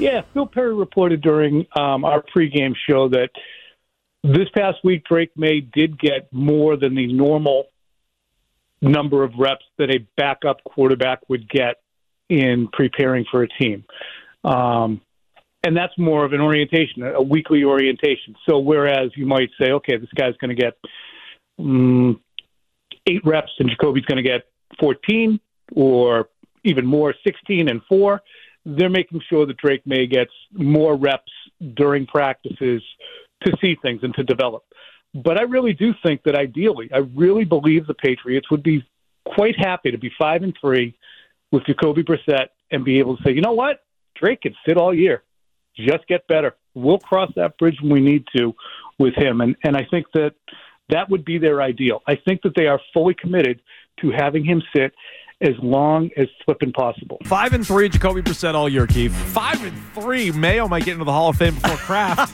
Yeah, Phil Perry reported during our pregame show that this past week Drake May did get more than the normal number of reps that a backup quarterback would get in preparing for a team. And that's more of an orientation, a weekly orientation. So whereas you might say, okay, this guy's going to get 8 reps and Jacoby's going to get 14 or even more, 16 and 4, they're making sure that Drake May gets more reps during practices to see things and to develop. But I really do think that ideally, I really believe the Patriots would be quite happy to be 5-3 with Jacoby Brissett and be able to say, you know what? Drake can sit all year. Just get better. We'll cross that bridge when we need to with him. And I think that would be their ideal. I think that they are fully committed to having him sit as long as flipping possible. 5-3, Jacoby Brissett all year, Keith. 5-3, Mayo might get into the Hall of Fame before Kraft.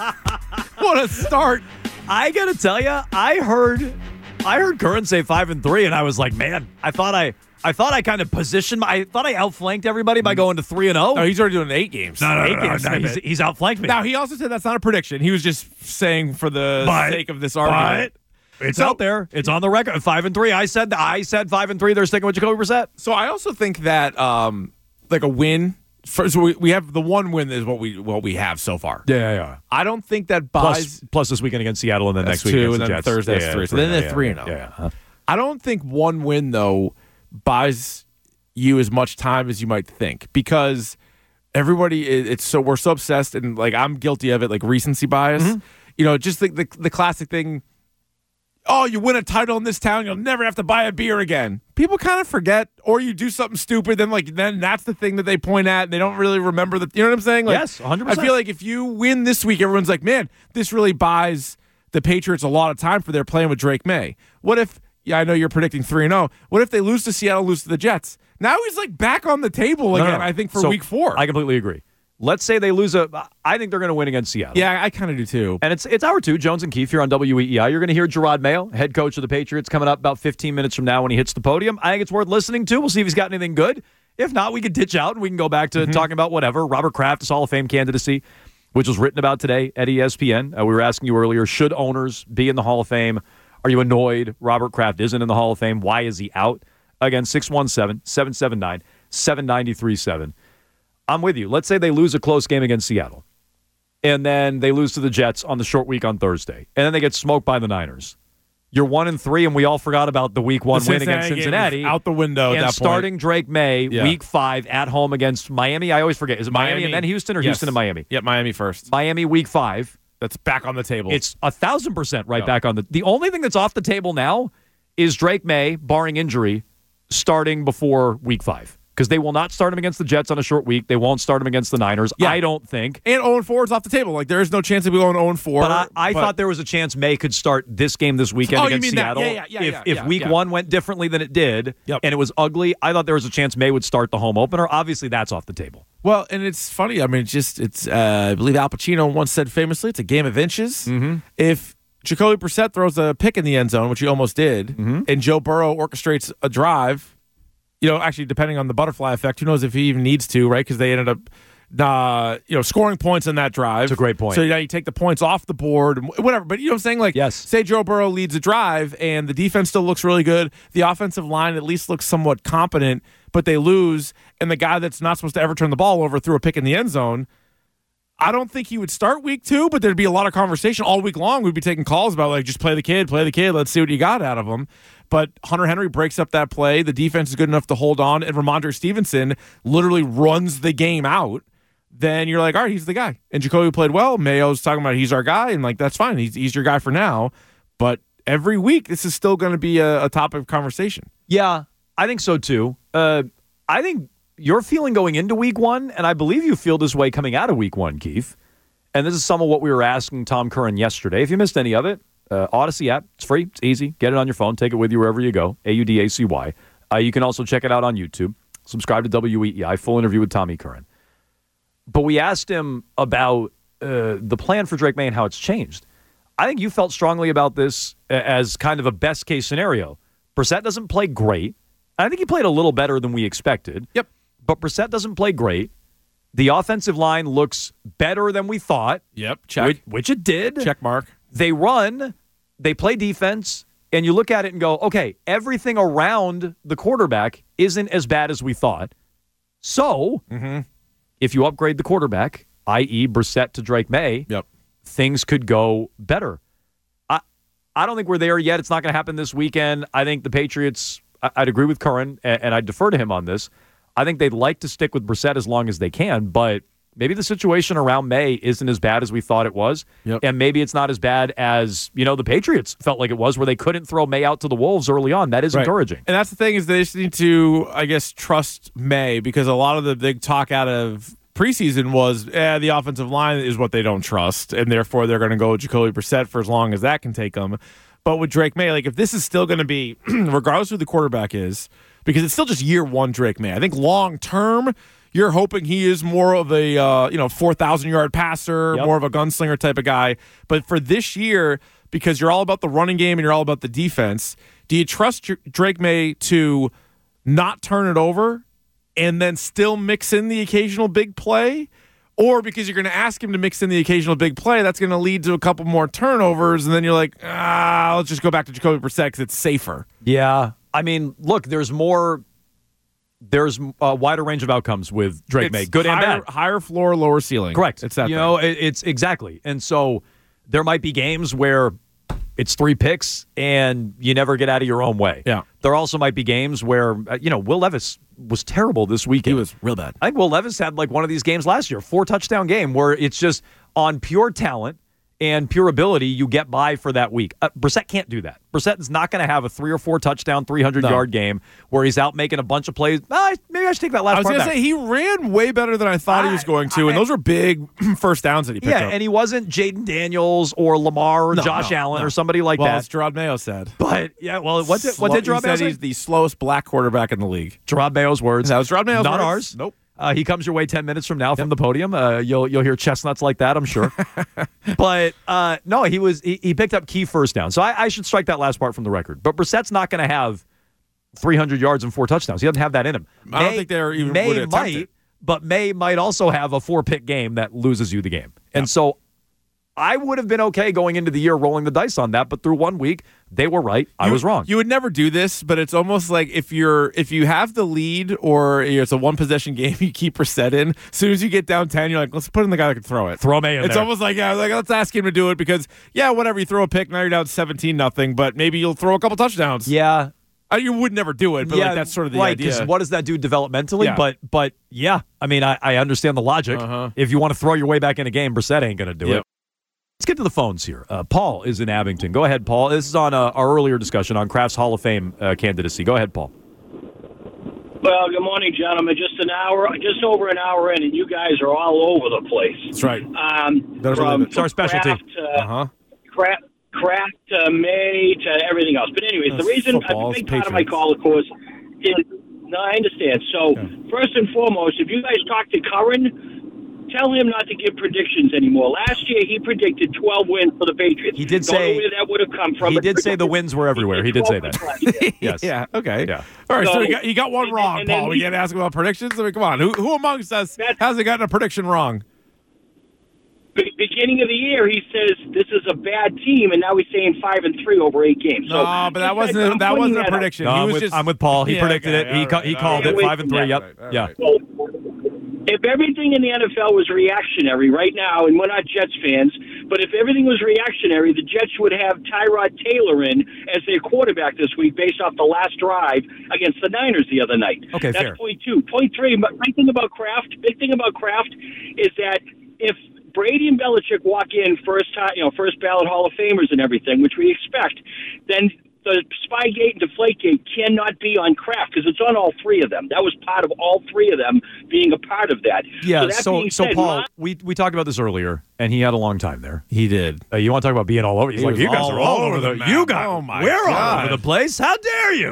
What a start! I gotta tell you, I heard Curran say 5-3, and I was like, man, I thought I kind of positioned. I thought I outflanked everybody by going to 3-0. No, he's already doing 8 games. No, he's outflanked me. Now he also said that's not a prediction. He was just saying for the sake of this argument. It's out there. It's on the record. 5-3. I said 5-3. They're sticking with Jacoby Brissett. So I also think that like a win. So we have the one win is what we have so far. Yeah. I don't think that buys plus this weekend against Seattle and then next week two, against and the then Jets. Thursday is 3. So then they're 3-0. Yeah. I don't think one win though buys you as much time as you might think because everybody we're so obsessed and like I'm guilty of it, like recency bias. Mm-hmm. You know, just the classic thing. Oh, you win a title in this town, you'll never have to buy a beer again. People kind of forget, or you do something stupid, then that's the thing that they point at, and they don't really remember you know what I'm saying? Like, yes, 100%. I feel like if you win this week, everyone's like, man, this really buys the Patriots a lot of time for their playing with Drake May. What if, I know you're predicting 3-0, what if they lose to Seattle, lose to the Jets? Now he's like back on the table again, I think, for week 4. I completely agree. Let's say they lose I think they're going to win against Seattle. Yeah, I kind of do too. And it's hour 2, Jones and Keefe here on WEEI. You're going to hear Gerard Mayo, head coach of the Patriots, coming up about 15 minutes from now when he hits the podium. I think it's worth listening to. We'll see if he's got anything good. If not, we can ditch out and we can go back to talking about whatever. Robert Kraft's Hall of Fame candidacy, which was written about today at ESPN. We were asking you earlier, should owners be in the Hall of Fame? Are you annoyed Robert Kraft isn't in the Hall of Fame? Why is he out? Again, 617-779-7937. I'm with you. Let's say they lose a close game against Seattle, and then they lose to the Jets on the short week on Thursday, and then they get smoked by the Niners. You're 1-3, and we all forgot about the week 1 win against Cincinnati. Out the window at that point. Starting Drake May, week 5 at home against Miami. I always forget. Is it Miami and then Houston, or Houston and Miami? Yep, Miami first. Miami week 5. That's back on the table. It's 1,000% back on the only thing that's off the table now is Drake May, barring injury, starting before week 5. Because they will not start him against the Jets on a short week. They won't start him against the Niners, I don't think. And 0-4 is off the table. Like, there is no chance that we go 0-4. But I thought there was a chance May could start this game this weekend against Seattle. If week 1 went differently than it did, and it was ugly, I thought there was a chance May would start the home opener. Obviously, that's off the table. Well, and it's funny. I mean, I believe Al Pacino once said famously, it's a game of inches. Mm-hmm. If Jacoby Brissett throws a pick in the end zone, which he almost did, and Joe Burrow orchestrates a drive, actually, depending on the butterfly effect, who knows if he even needs to, right? Because they ended up, scoring points in that drive. It's a great point. So you take the points off the board, whatever. But you know what I'm saying? Like, yes. Say Joe Burrow leads a drive, and the defense still looks really good. The offensive line at least looks somewhat competent, but they lose, and the guy that's not supposed to ever turn the ball over threw a pick in the end zone. I don't think he would start week 2, but there'd be a lot of conversation all week long. We'd be taking calls about, like, just play the kid, let's see what you got out of him. But Hunter Henry breaks up that play. The defense is good enough to hold on, and Ramondre Stevenson literally runs the game out. Then you're like, all right, he's the guy. And Jacoby played well. Mayo's talking about he's our guy, and, like, that's fine. He's your guy for now. But every week, this is still going to be a topic of conversation. Yeah, I think so, too. I think your feeling going into week 1, and I believe you feel this way coming out of week 1, Keith, and this is some of what we were asking Tom Curran yesterday. If you missed any of it, Odyssey app, it's free, it's easy. Get it on your phone, take it with you wherever you go, AUDACY. You can also check it out on YouTube. Subscribe to WEEI, full interview with Tommy Curran. But we asked him about the plan for Drake May and how it's changed. I think you felt strongly about this as kind of a best-case scenario. Brissett doesn't play great. I think he played a little better than we expected. Yep. But Brissett doesn't play great. The offensive line looks better than we thought. Yep, check. Which it did. Check mark. They run, they play defense, and you look at it and go, okay, everything around the quarterback isn't as bad as we thought. So, if you upgrade the quarterback, i.e. Brissett to Drake May, things could go better. I don't think we're there yet. It's not going to happen this weekend. I think the Patriots, I'd agree with Curran, and I'd defer to him on this. I think they'd like to stick with Brissett as long as they can, but maybe the situation around May isn't as bad as we thought it was, and maybe it's not as bad as, the Patriots felt like it was, where they couldn't throw May out to the Wolves early on. That is encouraging. And that's the thing, is they just need to, I guess, trust May, because a lot of the big talk out of preseason was the offensive line is what they don't trust, and therefore they're going to go with Jacoby Brissett for as long as that can take them. But with Drake May, if this is still going to be, regardless of who the quarterback is, because it's still just year one Drake May. I think long term, you're hoping he is more of a 4,000-yard passer, more of a gunslinger type of guy. But for this year, because you're all about the running game and you're all about the defense, do you trust Drake May to not turn it over and then still mix in the occasional big play? Or because you're going to ask him to mix in the occasional big play, that's going to lead to a couple more turnovers, and then you're like, let's just go back to Jacoby Brissett because it's safer. Yeah. I mean, look, there's a wider range of outcomes with Drake May, good and bad. Higher floor, lower ceiling. Correct. It's that it's exactly. And so there might be games where it's 3 picks and you never get out of your own way. Yeah. There also might be games where, Will Levis was terrible this weekend. He was real bad. I think Will Levis had one of these games last year, 4-touchdown game, where it's just on pure talent and pure ability, you get by for that week. Brissett can't do that. Brissett is not going to have a 3 or 4 touchdown, 300-yard game where he's out making a bunch of plays. Maybe I should take that last part back. I was going to say, he ran way better than I thought he was going to, and those were big first downs that he picked up. Yeah, and he wasn't Jaden Daniels or Lamar or Josh Allen or somebody like that. Well, as Gerard Mayo said. But, what did Gerard Mayo say? He's the slowest black quarterback in the league. Gerard Mayo's words. That was Gerard Mayo's words. Not ours. Nope. He comes your way 10 minutes from now from the podium. You'll hear chestnuts like that, I'm sure. But no, he picked up key first down. So I should strike that last part from the record. But Brissett's not going to have 300 yards and 4 touchdowns. He doesn't have that in him. I don't think they're even May would attempt might, it. but May might also have a 4-pick game that loses you the game. And so I would have been okay going into the year rolling the dice on that, but through 1 week, they were right. I was wrong. You would never do this, but it's almost like if you have the lead or it's a one-possession game, you keep Brissett in. As soon as you get down 10, you're like, let's put in the guy that can throw it. Throw May in It's there. almost like, let's ask him to do it because, whatever, you throw a pick, now you're down 17-0, but maybe you'll throw a couple touchdowns. Yeah. You would never do it, but that's sort of the idea. Because what does that do developmentally? Yeah. But yeah, I mean, I understand the logic. If you want to throw your way back in a game, Brissett ain't going to do it. Let's get to the phones here. Paul is in Abington. Go ahead, Paul. This is on our earlier discussion on Kraft's Hall of Fame candidacy. Go ahead, Paul. Well, good morning, gentlemen. Just over an hour in, and you guys are all over the place. That's right. It's our specialty. Kraft to May to everything else. But anyways, the reason, a big part of my call, of course, is, no, I understand. So, first and foremost, if you guys talk to Curran, tell him not to give predictions anymore. Last year, he predicted 12 wins for the Patriots. He did Don't say know where that would have come from. He did say the wins were everywhere. He did say that. Yes. Yeah. Okay. Yeah. All right. So you got one wrong, Paul. We can't ask about predictions. I mean, come on. Who amongst us hasn't gotten a prediction wrong? Beginning of the year, he says this is a bad team, and now he's saying 5-3 over 8 games. So no, but that wasn't a prediction. No, I'm with Paul. He predicted it. He called it 5-3. Yep. Yeah. So, if everything in the NFL was reactionary right now, and we're not Jets fans, but if everything was reactionary, the Jets would have Tyrod Taylor in as their quarterback this week based off the last drive against the Niners the other night. Okay, that's fair. Point 2. Point 3, big thing about Kraft is that if Brady and Belichick walk in first ballot Hall of Famers and everything, which we expect, then the Spygate and Deflategate cannot be on Kraft because it's on all 3 of them. That was part of all 3 of them being a part of that. Yeah, so Paul, we talked about this earlier, and he had a long time there. He did. You want to talk about being all over? He's like, you guys are all over the map. You guys, we're all over the place. How dare you?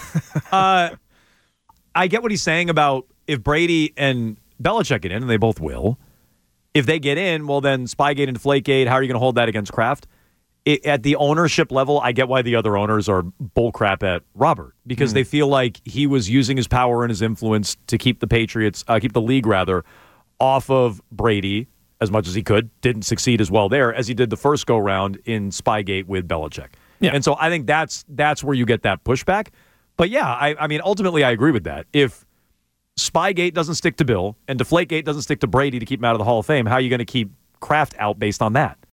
I get what he's saying about if Brady and Belichick get in, and they both will. If they get in, well, then Spygate and Deflategate, how are you going to hold that against Kraft? At the ownership level, I get why the other owners are bullcrap at Robert because they feel like he was using his power and his influence to keep the Patriots, keep the league rather, off of Brady as much as he could. Didn't succeed as well there as he did the first go-round in Spygate with Belichick. Yeah. And so I think that's where you get that pushback. But yeah, I mean, ultimately I agree with that. If Spygate doesn't stick to Bill and Deflategate doesn't stick to Brady to keep him out of the Hall of Fame, how are you going to keep Kraft out based on that?